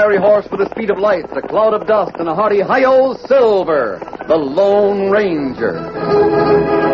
fiery horse with the speed of light, a cloud of dust, and a hearty hi-yo Silver, the Lone Ranger.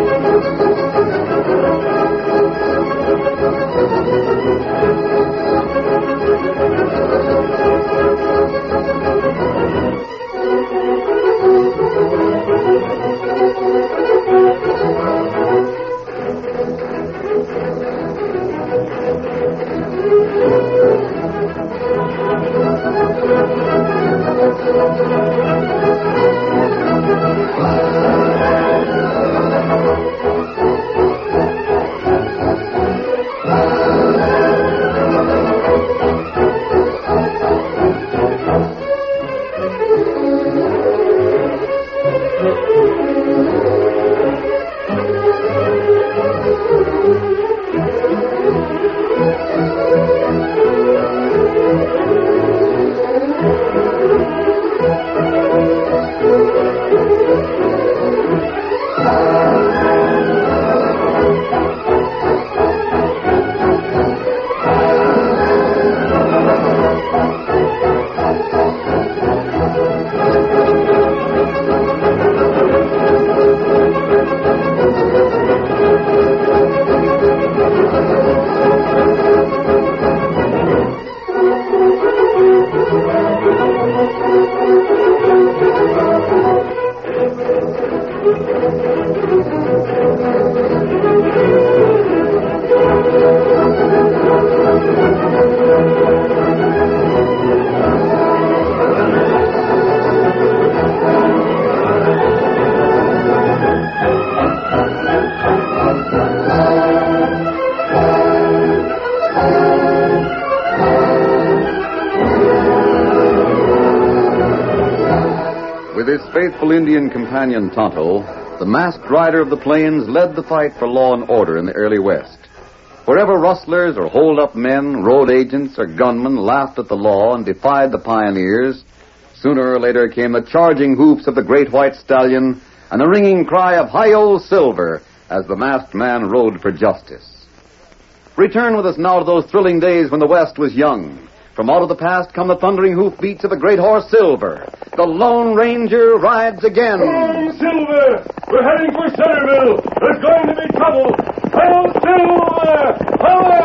With his faithful Indian companion Tonto, the masked rider of the plains led the fight for law and order in the early West. Wherever rustlers or hold-up men, road agents, or gunmen laughed at the law and defied the pioneers, sooner or later came the charging hoofs of the great white stallion and the ringing cry of Hi-Yo Silver as the masked man rode for justice. Return with us now to those thrilling days when the West was young. From out of the past come the thundering hoofbeats of the great horse Silver. The Lone Ranger rides again. Ho, Silver! We're heading for Centerville. There's going to be trouble. Ho, Silver!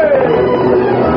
Away!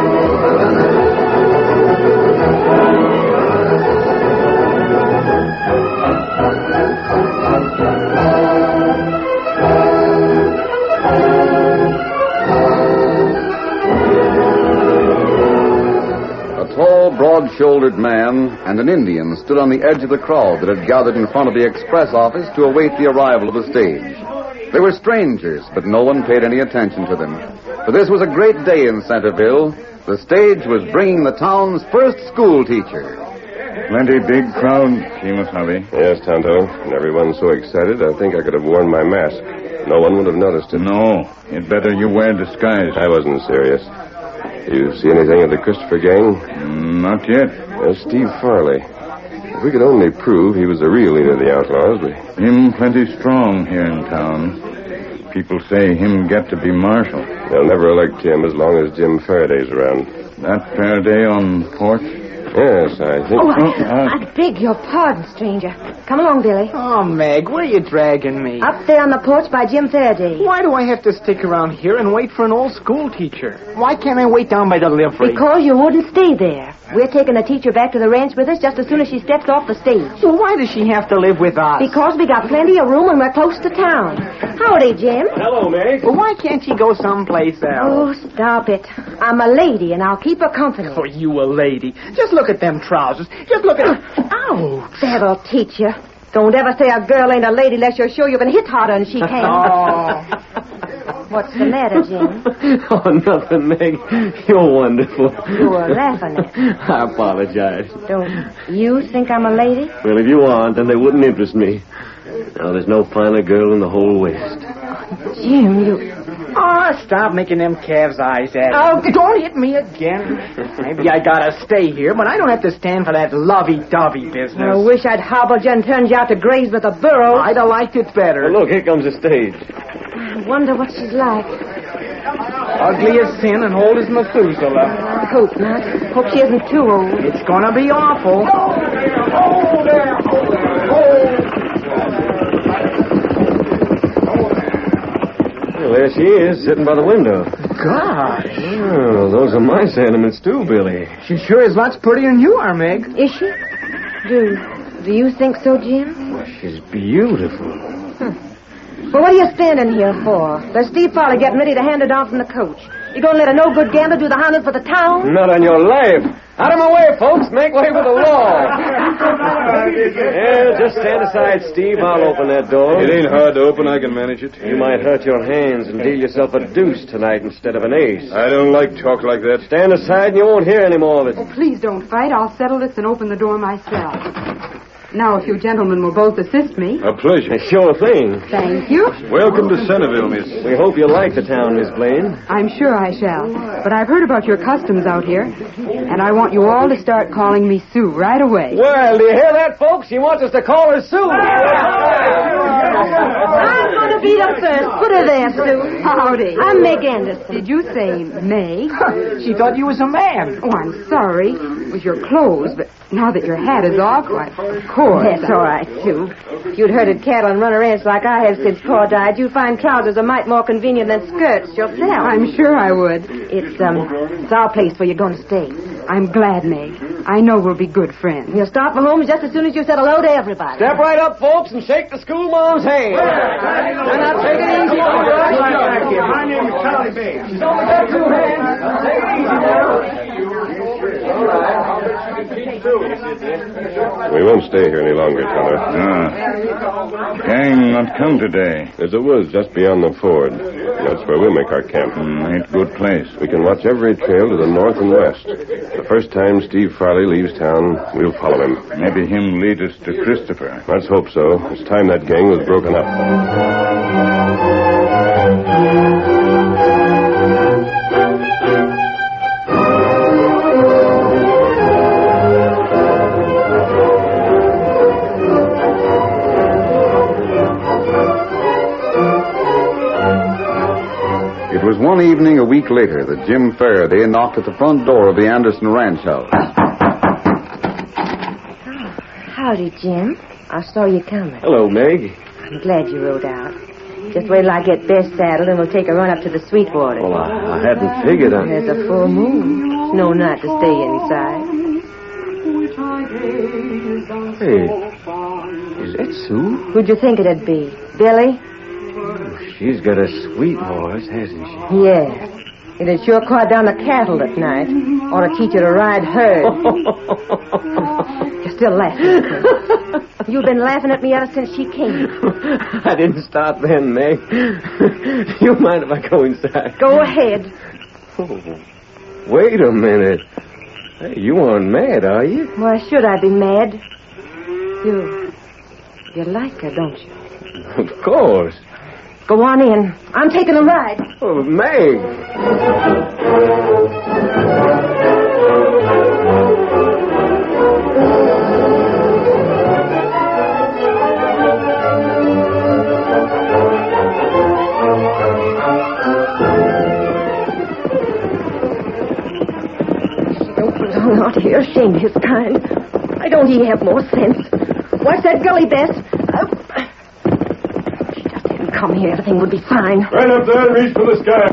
Broad-shouldered man and an Indian stood on the edge of the crowd that had gathered in front of the express office to await the arrival of the stage. They were strangers, but no one paid any attention to them. For this was a great day in Centerville. The stage was bringing the town's first school teacher. Plenty big crowd, Kimasabi. Yes, Tonto. And everyone's so excited, I think I could have worn my mask. No one would have noticed it. No, it's better you wear disguise. I wasn't serious. You see anything of the Christopher gang? Not yet. Steve Farley. If we could only prove he was the real leader of the outlaws, Him plenty strong here in town. People say him get to be marshal. They'll never elect him as long as Jim Faraday's around. That Faraday on porch? Yes, I think... I beg your pardon, stranger. Come along, Billy. Oh, Meg, where are you dragging me? Up there on the porch by Jim Faraday. Why do I have to stick around here and wait for an old school teacher? Why can't I wait down by the livery? Because you wouldn't stay there. We're taking the teacher back to the ranch with us just as soon as she steps off the stage. Well, why does she have to live with us? Because we got plenty of room and we're close to town. Howdy, Jim. Hello, Meg. Well, why can't she go someplace else? Oh, stop it. I'm a lady and I'll keep her company. Oh, you a lady. Just look at them trousers. Just look at... Ow! That'll teach you. Don't ever say a girl ain't a lady unless you're sure you've been hit harder than she can. Oh. What's the matter, Jim? Oh, nothing, Meg. You're wonderful. You were laughing at me. I apologize. Don't you think I'm a lady? Well, if you aren't, then they wouldn't interest me. Now, there's no finer girl in the whole West. Jim, you... Oh, stop making them calves' eyes at me. Oh, don't hit me again. Maybe I gotta stay here, but I don't have to stand for that lovey-dovey business. I wish I'd hobbled you and turned you out to graze with a burro. I'd have liked it better. Well, look, here comes the stage. I wonder what she's like. Ugly as sin and old as Methuselah. Hope not. Hope she isn't too old. It's gonna be awful. Well, there she is, sitting by the window. Gosh. Oh, those are my sentiments, too, Billy. She sure is lots prettier than you are, Meg. Is she? Do you think so, Jim? She's beautiful. Well, what are you standing here for? There's Steve Farley getting ready to hand her down from the coach. You gonna let a no-good gambler do the honors for the town? Not on your life. Out of my way, folks. Make way for the law. Yeah, just stand aside, Steve. I'll open that door. It ain't hard to open. I can manage it. You might hurt your hands and deal yourself a deuce tonight instead of an ace. I don't like talk like that. Stand aside and you won't hear any more of it. Oh, please don't fight. I'll settle this and open the door myself. Now, if you gentlemen will both assist me. A pleasure. Sure thing. Thank you. Welcome to Centerville, miss. We hope you like the town, Miss Blaine. I'm sure I shall. But I've heard about your customs out here, and I want you all to start calling me Sue right away. Well, do you hear that, folks? She wants us to call her Sue. I'm gonna be the first. Put her there, Sue. Howdy. I'm Meg Anderson. Did you say May? She thought you was a man. Oh, I'm sorry. It was your clothes, but now that your hat is off, why, of course. That's all right, Sue. If you'd herded cattle and run a ranch like I have since Pa died, you'd find trousers a mite more convenient than skirts yourself. I'm sure I would. It's our place where you're going to stay. I'm glad, Meg. I know we'll be good friends. You'll start for home just as soon as you said hello to everybody. Step right up, folks, and shake the schoolmom's hand. And now take it easy, My name is Charlie Bates. Don't get two hands. Take it easy, We won't stay here any longer, Tonto. Gang not come today. There's a woods just beyond the ford. That's where we'll make our camp. Ain't good place. We can watch every trail to the north and west. The first time Steve Farley leaves town, we'll follow him. Maybe him lead us to Christopher. Let's hope so. It's time that gang was broken up. It was one evening a week later that Jim Faraday knocked at the front door of the Anderson ranch house. Howdy, Jim. I saw you coming. Hello, Meg. I'm glad you rode out. Just wait till I get Bess saddled and we'll take a run up to the Sweetwater. Well, I hadn't figured on... There's a full moon. It's no night to stay inside. Hey, is that Sue? Who'd you think it'd be? Billy? She's got a sweet voice, hasn't she? Yeah. It'd sure quiet down the cattle at night. Ought to teach you to ride herd. You're still laughing. You've been laughing at me ever since she came. I didn't start then, Meg. You mind if I go inside? Go ahead. Oh, wait a minute. Hey, you aren't mad, are you? Why should I be mad? You like her, don't you? Of course. Go on in. I'm taking a ride. Oh, Meg. Don't belong out here, ashamed of his kind. Why don't he have more sense? Watch that gully, Bess. If she just didn't come here, everything would be fine. Right up there, reach for the sky.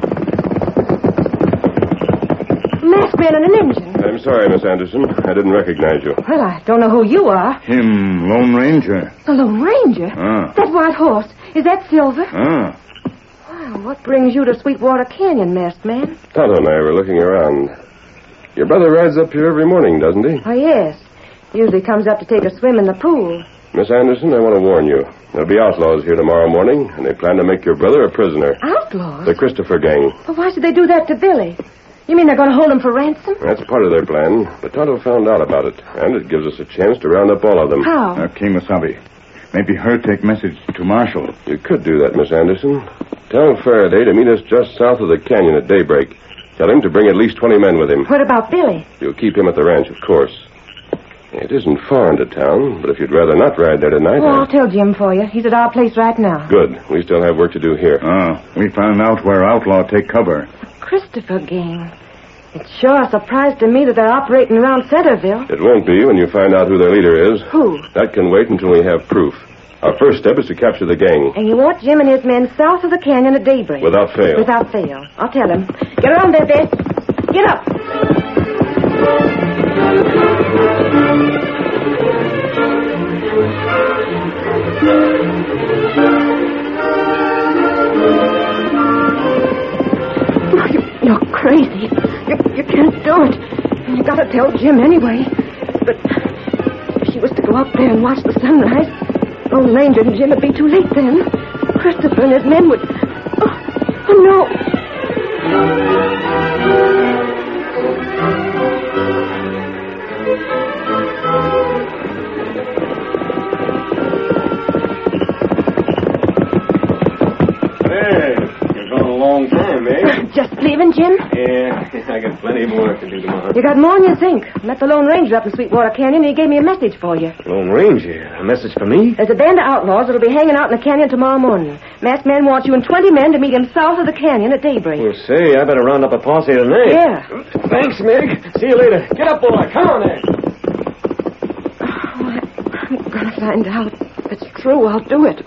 Masked man and an engine. I'm sorry, Miss Anderson. I didn't recognize you. Well, I don't know who you are. Him, Lone Ranger. The Lone Ranger? That white horse. Is that Silver? Well, what brings you to Sweetwater Canyon, masked man? Tonto and I were looking around. Your brother rides up here every morning, doesn't he? Oh, yes. Usually comes up to take a swim in the pool. Miss Anderson, I want to warn you. There'll be outlaws here tomorrow morning, and they plan to make your brother a prisoner. Outlaws? The Christopher gang. Well, why should they do that to Billy? You mean they're going to hold him for ransom? That's part of their plan, but Tonto found out about it, and it gives us a chance to round up all of them. How? Kemosabe. Maybe her take message to Marshal. You could do that, Miss Anderson. Tell Faraday to meet us just south of the canyon at daybreak. Tell him to bring at least 20 men with him. What about Billy? You'll keep him at the ranch, of course. It isn't far into town, but if you'd rather not ride there tonight... Oh, I'll tell Jim for you. He's at our place right now. Good. We still have work to do here. We found out where outlaw take cover. Christopher gang. It's sure a surprise to me that they're operating around Centerville. It won't be when you find out who their leader is. Who? That can wait until we have proof. Our first step is to capture the gang. And you want Jim and his men south of the canyon at daybreak? Without fail. Without fail. I'll tell him. Get around there, Bess. Get up. You're crazy. You can't do it. You gotta tell Jim anyway. But if she was to go up there and watch the sunrise, Lone Ranger and Jim would be too late then. Christopher and his men would... Oh no. Just leaving, Jim? Yeah, I got plenty of work to do tomorrow. You got more than you think. Met the Lone Ranger up in Sweetwater Canyon, and he gave me a message for you. Lone Ranger? A message for me? There's a band of outlaws that'll be hanging out in the canyon tomorrow morning. Masked man wants you and 20 men to meet him south of the canyon at daybreak. Well, say, I better round up a posse tonight. Yeah. Thanks, Meg. See you later. Get up, boy. Come on there. I'm gonna find out. If it's true, I'll do it.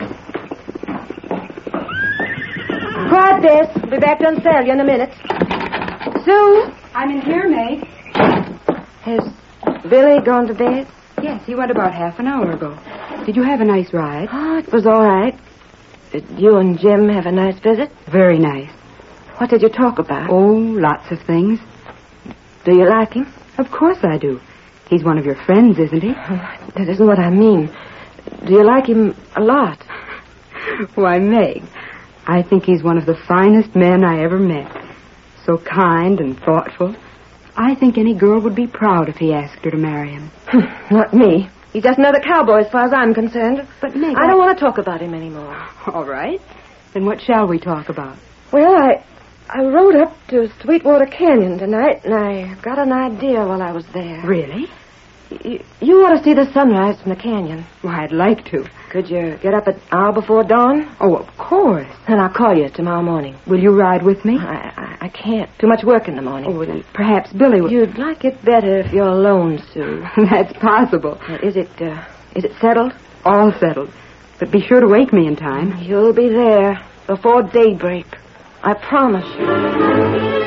Quiet, Bess. I'll be back to unsaddle you in a minute. Sue? I'm in here, Meg. Has Billy gone to bed? Yes, he went about half an hour ago. Did you have a nice ride? Oh, it was all right. Did you and Jim have a nice visit? Very nice. What did you talk about? Oh, lots of things. Do you like him? Of course I do. He's one of your friends, isn't he? That isn't what I mean. Do you like him a lot? Why, Meg, I think he's one of the finest men I ever met. So kind and thoughtful. I think any girl would be proud if he asked her to marry him. Not me. He's just another cowboy as far as I'm concerned. But, Meg, I don't want to talk about him anymore. All right. Then what shall we talk about? Well, I rode up to Sweetwater Canyon tonight, and I got an idea while I was there. Really? You ought to see the sunrise from the canyon. Why, I'd like to. Could you get up an hour before dawn? Oh, of course. Then I'll call you tomorrow morning. Will you ride with me? I can't. Too much work in the morning. Oh, then perhaps Billy will... You'd like it better if you're alone, Sue. That's possible. Is it settled? All settled. But be sure to wake me in time. You'll be there before daybreak. I promise you.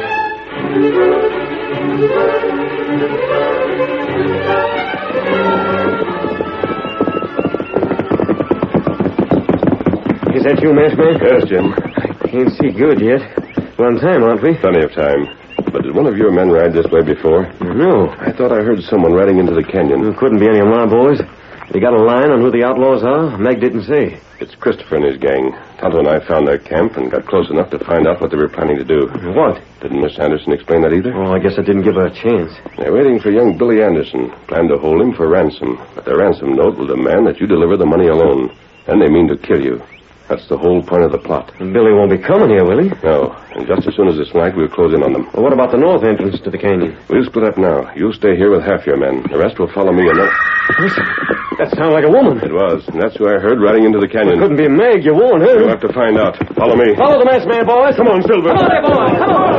Is that you, masked man? Yes, Jim. I can't see good yet. We're on time, aren't we? Plenty of time. But did one of your men ride this way before? No. I thought I heard someone riding into the canyon. It couldn't be any of my boys. You got a line on who the outlaws are? Meg didn't say. It's Christopher and his gang. Tonto and I found their camp and got close enough to find out what they were planning to do. What? Didn't Miss Anderson explain that either? Oh, I guess I didn't give her a chance. They're waiting for young Billy Anderson. Plan to hold him for ransom. But their ransom note will demand that you deliver the money alone. Then they mean to kill you. That's the whole point of the plot. And Billy won't be coming here, will he? No. And just as soon as it's light, we'll close in on them. Well, what about the north entrance to the canyon? We'll split up now. You'll stay here with half your men. The rest will follow me and then... Listen, that sounded like a woman. It was. And that's who I heard riding into the canyon. It couldn't be Meg. You warned her. You'll have to find out. Follow me. Follow the masked man, boys. Come on, Silver. Come on, there, boy. Come on.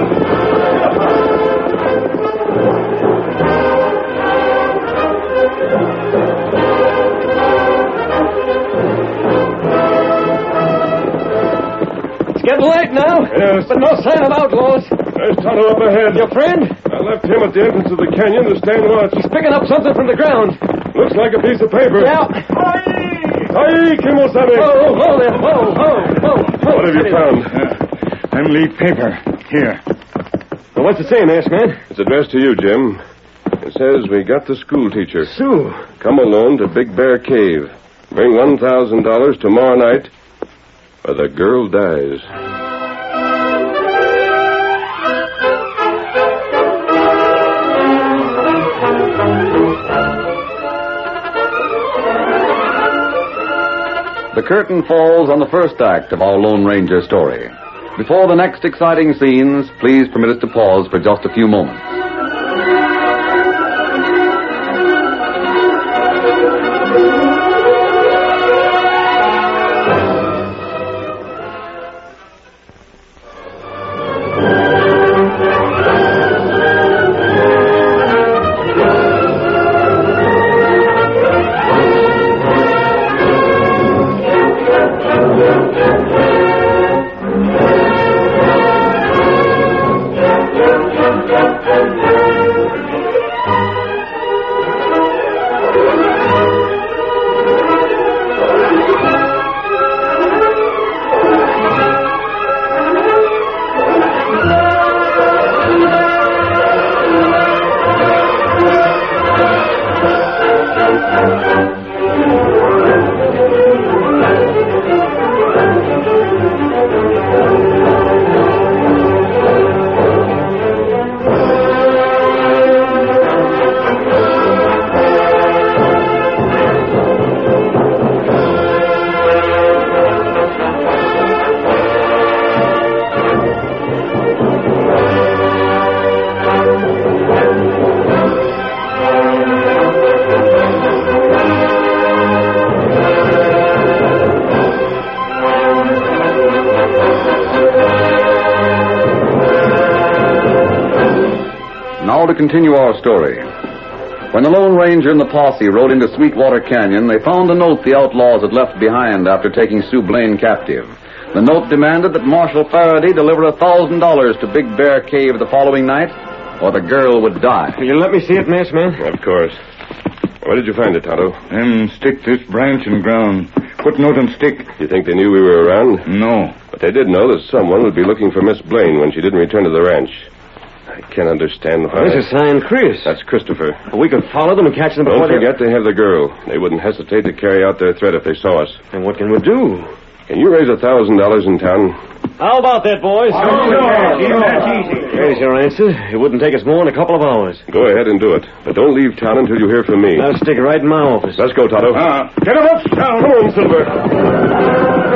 It's getting late now. Yes. But no sign of outlaws. There's Tonto up ahead. Your friend? I left him at the entrance of the canyon to stand watch. He's picking up something from the ground. Looks like a piece of paper. Yeah. Aye, Kimosabe. Whoa there. Whoa. What have you found? Them leave paper. Here. Well, what's it say, masked man? It's addressed to you, Jim. It says we got the school teacher. Sue. Come alone to Big Bear Cave. Bring $1,000 tomorrow night, or the girl dies. The curtain falls on the first act of our Lone Ranger story. Before the next exciting scenes, please permit us to pause for just a few moments. Now to continue our story. When the Lone Ranger and the posse rode into Sweetwater Canyon, they found a note the outlaws had left behind after taking Sue Blaine captive. The note demanded that Marshal Faraday deliver $1,000 to Big Bear Cave the following night, or the girl would die. Will you let me see it, masked man? Of course. Where did you find it, Tonto? Stick this branch in ground. Put note on stick. You think they knew we were around? No. But they did know that someone would be looking for Miss Blaine when she didn't return to the ranch. I can't understand why. This is signed Chris. That's Christopher. We could follow them and catch them before Don't forget they have the girl. They wouldn't hesitate to carry out their threat if they saw us. And what can we do? Can you raise $1,000 in town? How about that, boys? There's your answer. It wouldn't take us more than a couple of hours. Go ahead and do it. But don't leave town until you hear from me. I'll stick right in my office. Let's go, Tonto. Get him up, down. Come on, Silver.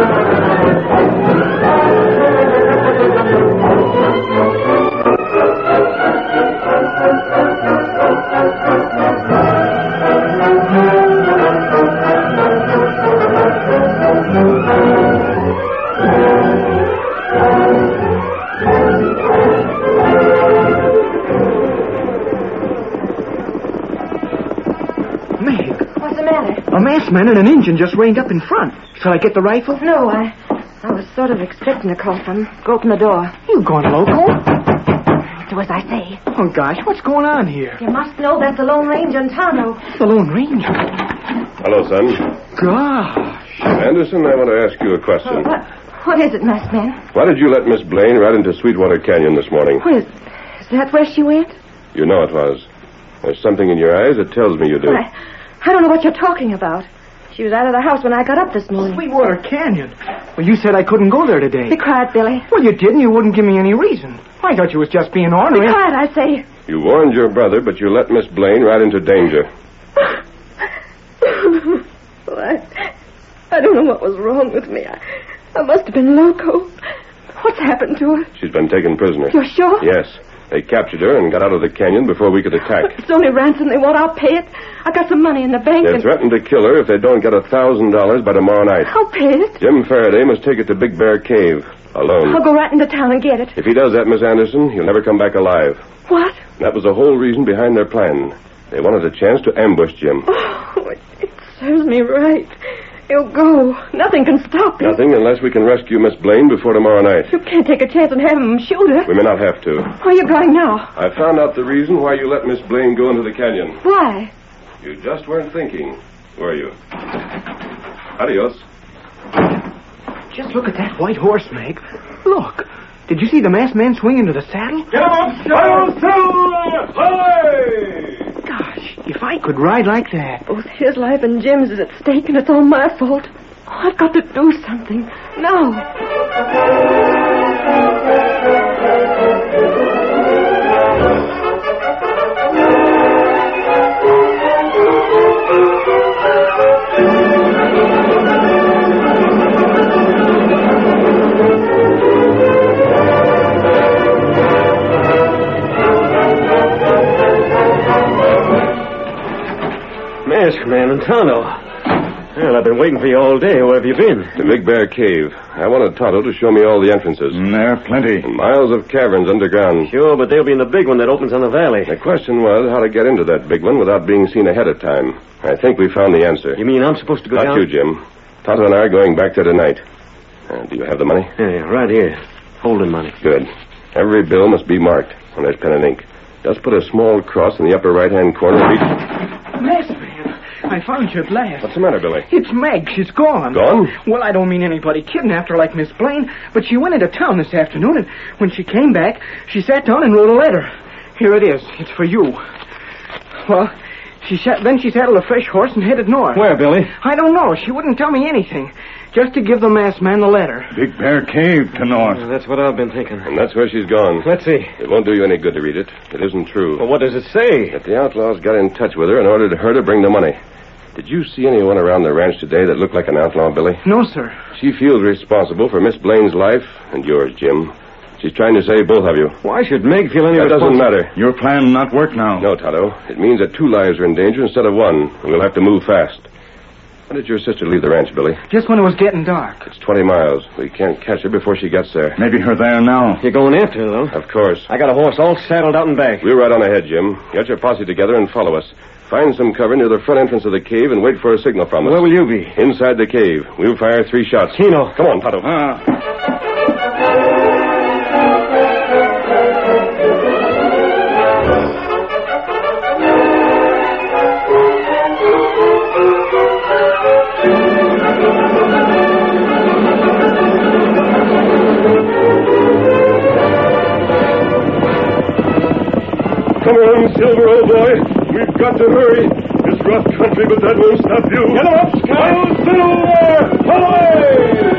A masked man and an Indian just reined up in front. Shall I get the rifle? No, I was sort of expecting a call from them. Go open the door. You gone loco? Do as I say. Oh, gosh, what's going on here? You must know that's the Lone Ranger and Tonto. The Lone Ranger? Hello, son. Gosh. Anderson, I want to ask you a question. What is it, masked man? Why did you let Miss Blaine ride into Sweetwater Canyon this morning? Is that where she went? You know it was. There's something in your eyes that tells me you do. I don't know what you're talking about. She was out of the house when I got up this morning. Sweetwater Canyon? Well, you said I couldn't go there today. Be quiet, Billy. Well, you didn't. You wouldn't give me any reason. I thought you was just being ornery. Be quiet, I say. You warned your brother, but you let Miss Blaine ride into danger. Well, I don't know what was wrong with me. I must have been loco. What's happened to her? She's been taken prisoner. You're sure? Yes. They captured her and got out of the canyon before we could attack. It's only ransom they want. I'll pay it. I got some money in the bank. They threatened to kill her if they don't get $1,000 by tomorrow night. I'll pay it. Jim Faraday must take it to Big Bear Cave alone. I'll go right into town and get it. If he does that, Miss Anderson, he'll never come back alive. What? That was the whole reason behind their plan. They wanted a chance to ambush Jim. Oh, it serves me right. He'll go. Nothing can stop him. Nothing unless we can rescue Miss Blaine before tomorrow night. You can't take a chance and have him shoot her. We may not have to. Where are you going now? I found out the reason why you let Miss Blaine go into the canyon. Why? You just weren't thinking, were you? Adios. Just look at that white horse, Meg. Look. Did you see the masked man swing into the saddle? Get him up, down, Silver! Away! Gosh, if I could ride like that. Both his life and Jim's is at stake, and it's all my fault. Oh, I've got to do something. Now. Masked man and Tonto. Well, I've been waiting for you all day. Where have you been? The Big Bear Cave. I wanted Tonto to show me all the entrances. There are plenty. And miles of caverns underground. Sure, but they'll be in the big one that opens on the valley. The question was how to get into that big one without being seen ahead of time. I think we found the answer. You mean I'm supposed to go down? Not you, Jim. Tonto and I are going back there tonight. Do you have the money? Yeah, right here. Holding money. Good. Every bill must be marked. And there's pen and ink. Just put a small cross in the upper right-hand corner of each... Masked man. I found you at last. What's the matter, Billy? It's Meg. She's gone. Gone? Well, I don't mean anybody kidnapped her like Miss Blaine, but she went into town this afternoon, and when she came back, she sat down and wrote a letter. Here it is. It's for you. Well, then she saddled a fresh horse and headed north. Where, Billy? I don't know. She wouldn't tell me anything. Just to give the masked man the letter. Big Bear Cave to north. That's what I've been thinking. And that's where she's gone. Let's see. It won't do you any good to read it. It isn't true. Well, what does it say? That the outlaws got in touch with her and ordered her to bring the money. Did you see anyone around the ranch today that looked like an outlaw, Billy? No, sir. She feels responsible for Miss Blaine's life and yours, Jim. She's trying to save both of you. Why should Meg feel any That doesn't responsibility? matter. Your plan not work now. No, Tonto. It means that 2 lives are in danger instead of 1. And we'll have to move fast. When did your sister leave the ranch, Billy? Just when it was getting dark. It's 20 miles. We can't catch her before she gets there. Maybe her there now. You're going after her, though? Of course. I got a horse all saddled out and back. We'll ride on ahead, Jim. Get your posse together and follow us. Find some cover near the front entrance of the cave and wait for a signal from us. Where will you be? Inside the cave. We'll fire 3 shots. Tino. Come on, Tonto. Come on, Silver, old boy. We've got to hurry. It's rough country, but that won't stop you. Get him up, Scout! Silver! Away!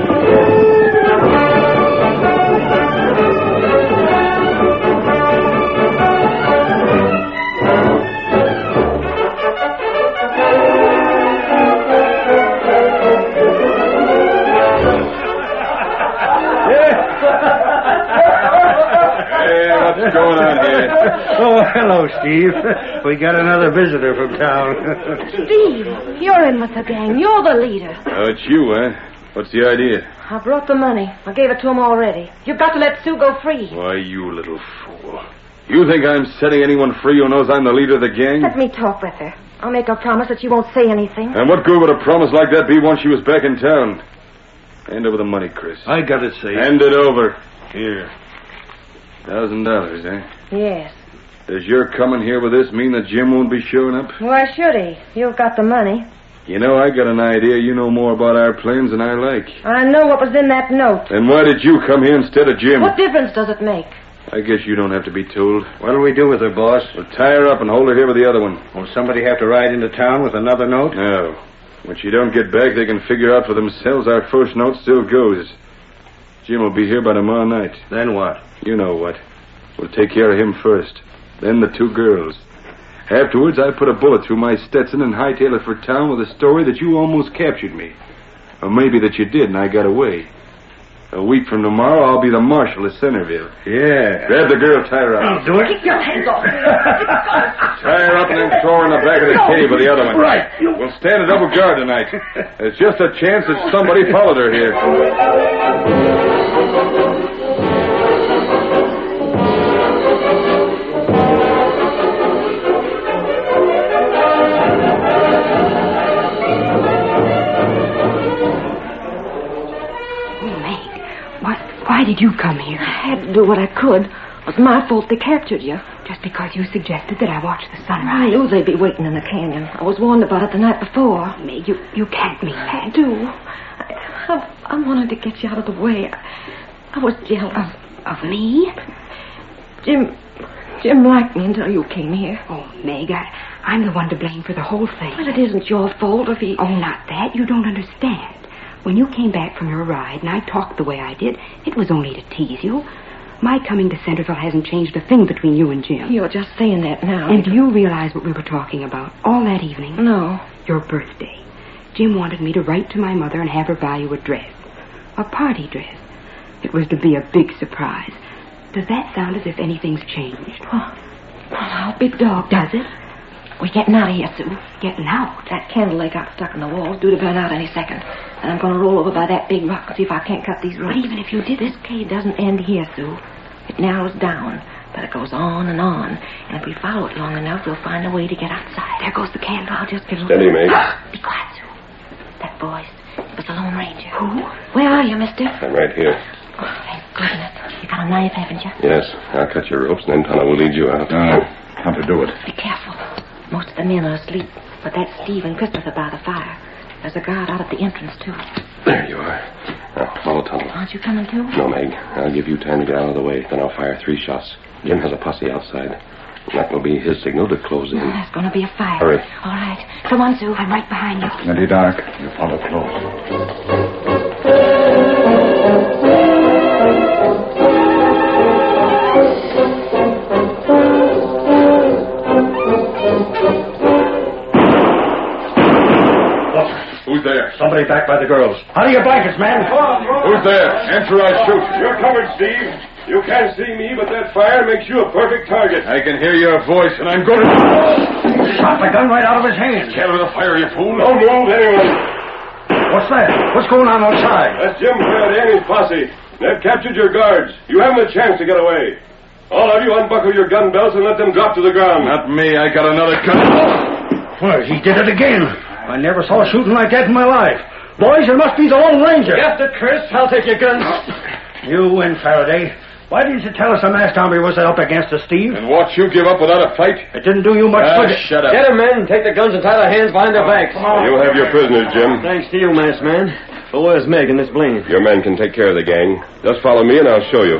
What's going on here? Oh, hello, Steve. We got another visitor from town. Steve, you're in with the gang. You're the leader. Oh, it's you, huh? What's the idea? I brought the money. I gave it to him already. You've got to let Sue go free. Why, you little fool. You think I'm setting anyone free who knows I'm the leader of the gang? Let me talk with her. I'll make her promise that she won't say anything. And what good would a promise like that be once she was back in town? Hand over the money, Chris. I got it, safe. Hand it over. Here. $1,000, eh? Yes. Does your coming here with this mean that Jim won't be showing up? Why should he? You've got the money. You know, I got an idea you know more about our plans than I like. I know what was in that note. Then why did you come here instead of Jim? What difference does it make? I guess you don't have to be told. What'll we do with her, boss? We'll tie her up and hold her here with the other one. Will somebody have to ride into town with another note? No. When she don't get back, they can figure out for themselves our first note still goes. Jim will be here by tomorrow night. Then what? You know what. We'll take care of him first. Then the 2 girls. Afterwards, I put a bullet through my Stetson and hightail it for town with a story that you almost captured me. Or maybe that you did and I got away. A week from tomorrow, I'll be the marshal of Centerville. Yeah. Grab the girl, tie her up. I'll do it. Keep your hands off me. Tie her up and then throw her in the back of the cave with the other one. Right. We'll stand a double guard tonight. There's just a chance that somebody followed her here. Why did you come here? I had to do what I could. It was my fault they captured you. Just because you suggested that I watch the I sunrise. knew they'd be waiting in the canyon. I was warned about it the night before. Meg, you can't mean that. I do. I wanted to get you out of the way. I was jealous. Of me? Jim liked me until you came here. Oh, Meg, I'm the one to blame for the whole thing. But it isn't your fault if he... Oh, not that. You don't understand. When you came back from your ride and I talked the way I did, it was only to tease you. My coming to Centerville hasn't changed a thing between you and Jim. You're just saying that now. And do you realize what we were talking about all that evening? No. Your birthday. Jim wanted me to write to my mother and have her buy you a dress. A party dress. It was to be a big surprise. Does that sound as if anything's changed? Well, big dog. Does it? We're getting out of here, Sue. Getting out? That candle they got stuck in the wall's due to burn out any second. And I'm going to roll over by that big rock and see if I can't cut these ropes. But even if you did... This cave doesn't end here, Sue. It narrows down, but it goes on and on. And if we follow it long enough, we'll find a way to get outside. There goes the candle. I'll just get a Steady, Meg. Be quiet, Sue. That voice. It was the Lone Ranger. Who? Where are you, mister? I'm right here. Oh, thank goodness. You got a knife, haven't you? Yes, I'll cut your ropes, and then Tonto will lead you out. How to do it? Be careful. Most of the men are asleep, but that's Steve and Christopher by the fire. There's a guard out at the entrance, too. There you are. Now, follow Tonto. Aren't you coming, too? No, Meg. I'll give you time to get out of the way. Then I'll fire 3 shots. Jim has a posse outside. That will be his signal to close in. There's going to be a fire. Hurry. All right. Come on, Sue. I'm right behind you. Plenty dark. You follow close. Who's there? Somebody back by the girls. Out of your blankets, man. Who's there? Answer, I shoot. You're covered, Steve. You can't see me, but that fire makes you a perfect target. I can hear your voice, and I'm going to... Shot the gun right out of his hand. Get out of the fire, you fool. Don't move, anyone. What's that? What's going on outside? That's Jim Faraday and his posse. They've captured your guards. You haven't a chance to get away. All of you unbuckle your gun belts and let them drop to the ground. Not me. I got another gun. Well, he did it again. I never saw shooting like that in my life. Boys, it must be the Lone Ranger. Get it, Chris. I'll take your guns. You win, Faraday. Why didn't you tell us the masked hombre was up against us, Steve? And watch you give up without a fight? It didn't do you much good. Shut up. Get him, men. Take the guns and tie their hands behind their backs. You'll have your prisoners, Jim. Thanks to you, masked man. But where's Meg and Miss Blaine? Your men can take care of the gang. Just follow me and I'll show you.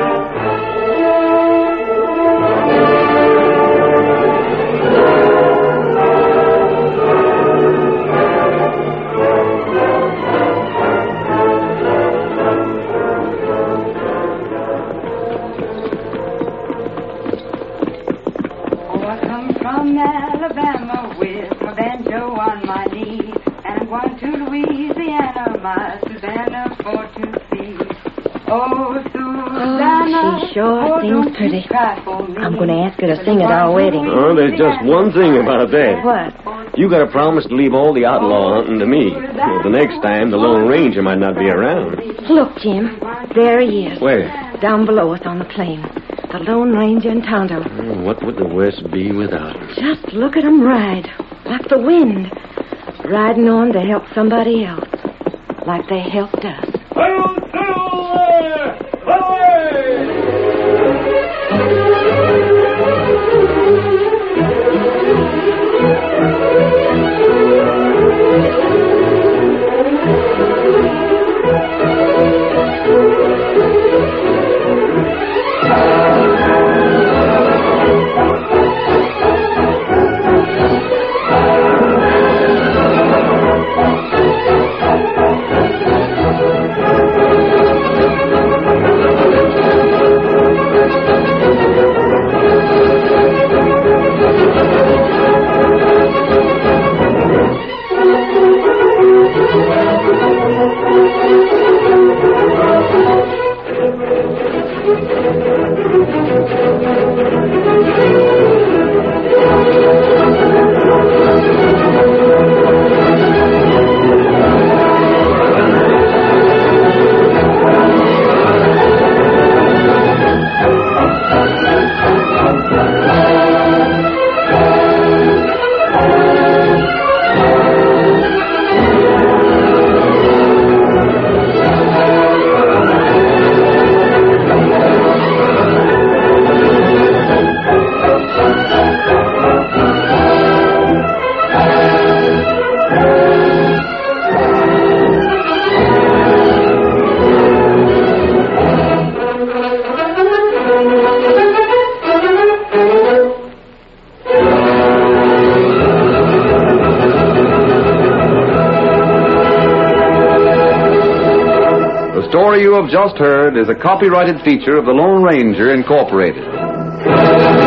From Alabama with my banjo on my knee, and I'm going to Louisiana, my Susanna, for to see. Oh, Susanna, she sure sings pretty. I'm going to ask her to sing at our wedding. Oh, there's just one thing about that. What? You got to promise to leave all the outlaw hunting to me. Well, the next time, the Lone Ranger might not be around. Look, Jim. There he is. Where? Down below us on the plain. The Lone Ranger and Tonto. Oh, what would the West be without him? Just look at 'em ride. Like the wind. Riding on to help somebody else. Like they helped us. The story you have just heard is a copyrighted feature of the Lone Ranger Incorporated.